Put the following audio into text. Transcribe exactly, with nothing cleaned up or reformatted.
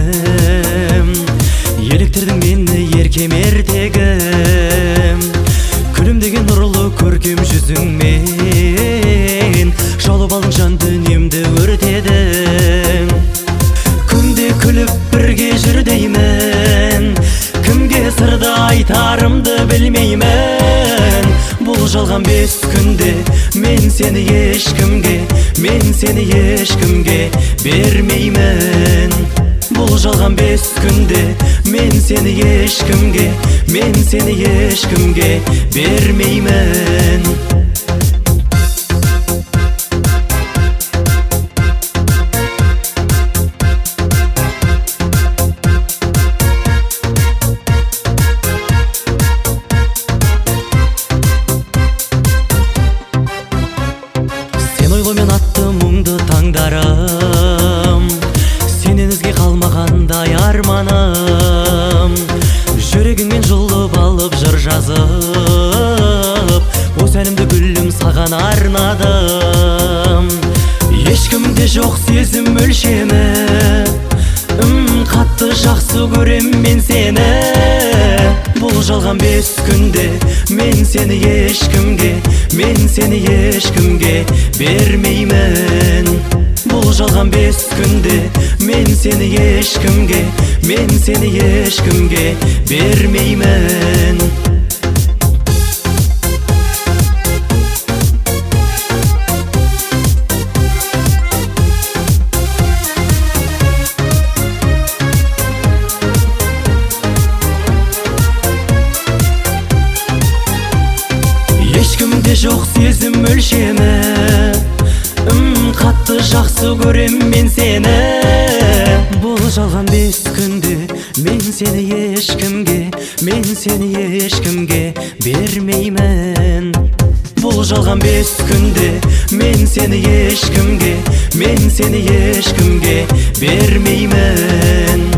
Еліктірдің мені еркем ертегім, күлімдеген нұрлы көркем жүзіңмен шалып алдың жан дүниемді өртедің. Күнде күліп бірге жүр деймін, кімге сырды айтарымды білмеймін. Бұл жалған бес күнде мен сені ешкімге, мен сені ешкімге бермеймін. Бұл жалған бес күнде мен сені ешкімге, мен сені ешкімге бермеймін. Ойлымен атты мұңды таңдарым, сенен өзге қалмағандай арманым. Жүрегіңмен жұлып алып жыр жазып, осы әнімді гүлім саған арнадым. Ешкімде жоқ сезім өлшемі, қатты жақсы көрем мен сені. Бұл жалған бес күнде мен сені ешкімге, мен сені ешкімге бермеймін. Бұл жалған бес күнде мен сені ешкімге, мен сені ешкімге бермеймін. Ешкімде жоқ сезім өлшемі, қатты жақсы көрем мен сені. Бұл жалған бес күнде мен сені ешкімге, мен сені ешкімге бермеймін. Бұл жалған бес күнде мен сені ешкімге, мен сені ешкімге бермеймін.